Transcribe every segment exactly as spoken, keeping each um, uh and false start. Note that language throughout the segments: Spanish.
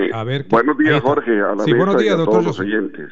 Eh, A ver, qué, buenos ahí días, está. Jorge, a la Sí, buenos mesa y días, a doctor todos los Josué. oyentes.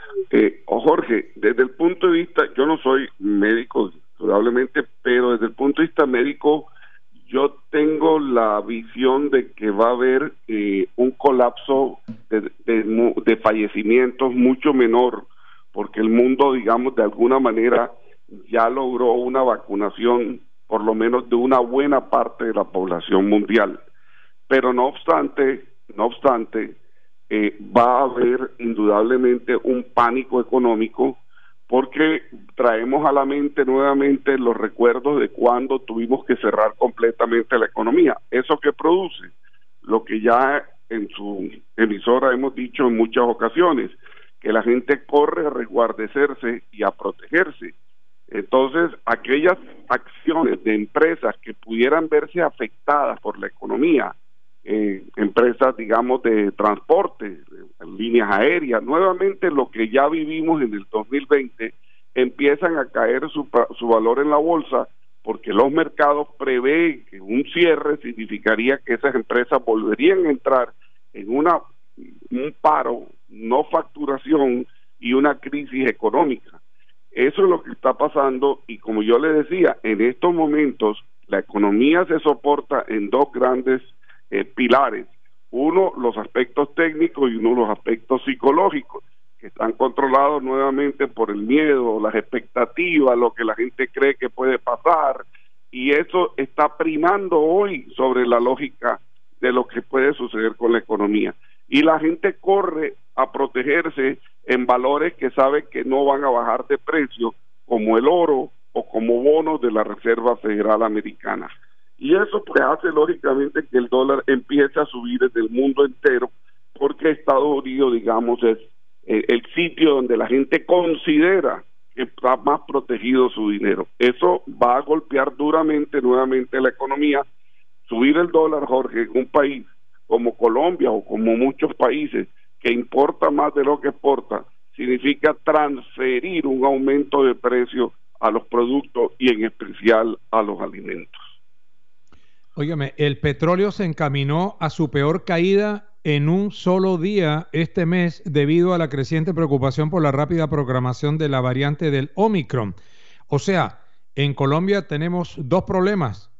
Eh, oh, Jorge, desde el punto de vista, yo no soy médico, indudablemente, pero desde el punto de vista médico, yo tengo la visión de que va a haber eh, un colapso de, de, de fallecimientos mucho menor, porque el mundo, digamos, de alguna manera ya logró una vacunación, por lo menos de una buena parte de la población mundial. Pero no obstante, no obstante, eh, va a haber indudablemente un pánico económico porque traemos a la mente nuevamente los recuerdos de cuando tuvimos que cerrar completamente la economía. ¿Eso qué produce? Lo que ya en su emisora hemos dicho en muchas ocasiones, que la gente corre a resguardecerse y a protegerse. Entonces, aquellas acciones de empresas que pudieran verse afectadas por la economía, eh, empresas, digamos, de transporte, líneas aéreas, nuevamente lo que ya vivimos en el dos mil veinte, empiezan a caer su, su valor en la bolsa, porque los mercados prevén que un cierre significaría que esas empresas volverían a entrar en una un paro, no facturación y una crisis económica. Eso es lo que está pasando y como yo le decía, en estos momentos la economía se soporta en dos grandes eh, pilares. Uno, los aspectos técnicos y uno, los aspectos psicológicos, que están controlados nuevamente por el miedo, las expectativas, lo que la gente cree que puede pasar, y eso está primando hoy sobre la lógica de lo que puede suceder con la economía. Y la gente corre a protegerse en valores que sabe que no van a bajar de precio, como el oro o como bonos de la Reserva Federal Americana. Y eso pues hace lógicamente que el dólar empiece a subir desde el mundo entero, porque Estados Unidos, digamos, es eh, el sitio donde la gente considera que está más protegido su dinero. Eso va a golpear duramente nuevamente la economía. Subir el dólar, Jorge, en un país como Colombia o como muchos países que importa más de lo que exporta, significa transferir un aumento de precio a los productos y en especial a los alimentos. Óigame, el petróleo se encaminó a su peor caída en un solo día este mes debido a la creciente preocupación por la rápida programación de la variante del Omicron. O sea, en Colombia tenemos dos problemas: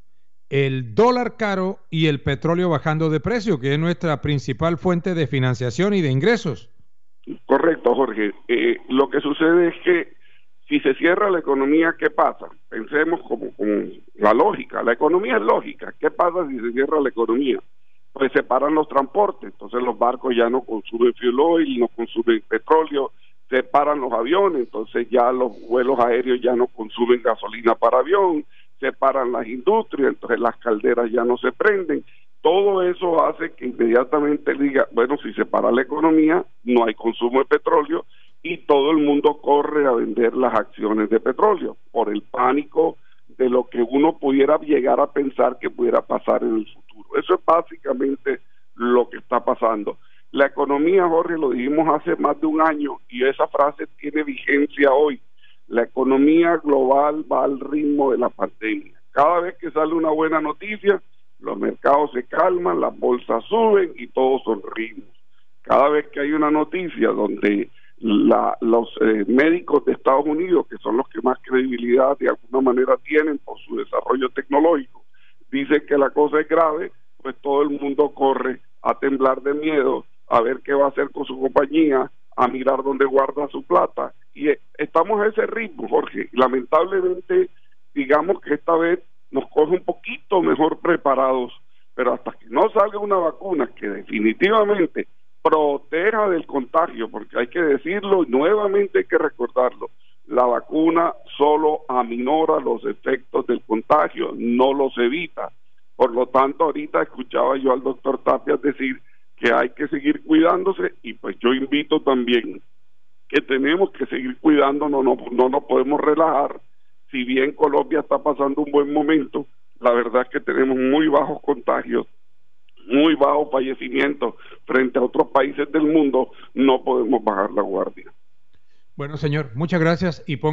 el dólar caro y el petróleo bajando de precio, que es nuestra principal fuente de financiación y de ingresos. Correcto, Jorge. Eh, lo que sucede es que si se cierra la economía, ¿qué pasa? Pensemos como, como la lógica. La economía es lógica. ¿Qué pasa si se cierra la economía? Pues se paran los transportes. Entonces los barcos ya no consumen fuel oil, no consumen petróleo. Se paran los aviones. Entonces ya los vuelos aéreos ya no consumen gasolina para avión. Se paran las industrias. Entonces las calderas ya no se prenden. Todo eso hace que inmediatamente diga, bueno, si se para la economía, no hay consumo de petróleo y todo el mundo corre a vender las acciones de petróleo por el pánico de lo que uno pudiera llegar a pensar que pudiera pasar en el futuro. Eso es básicamente lo que está pasando. La economía, Jorge, lo dijimos hace más de un año y esa frase tiene vigencia hoy. La economía global va al ritmo de la pandemia. Cada vez que sale una buena noticia, los mercados se calman, las bolsas suben y todos sonrimos. Cada vez que hay una noticia donde la, los eh, médicos de Estados Unidos, que son los que más credibilidad de alguna manera tienen por su desarrollo tecnológico, dicen que la cosa es grave, pues todo el mundo corre a temblar de miedo, a ver qué va a hacer con su compañía, a mirar dónde guarda su plata. Y eh, estamos a ese ritmo, Jorge. Lamentablemente, digamos que esta vez nos coge un poquito mejor preparados, pero hasta que no salga una vacuna que definitivamente proteja del contagio, porque hay que decirlo y nuevamente hay que recordarlo, la vacuna solo aminora los efectos del contagio, no los evita. Por lo tanto, ahorita escuchaba yo al doctor Tapia decir que hay que seguir cuidándose y pues yo invito también que tenemos que seguir cuidándonos, no, no nos podemos relajar. Si bien Colombia está pasando un buen momento, la verdad es que tenemos muy bajos contagios, muy bajos fallecimientos frente a otros países del mundo, no podemos bajar la guardia. Bueno, señor, muchas gracias y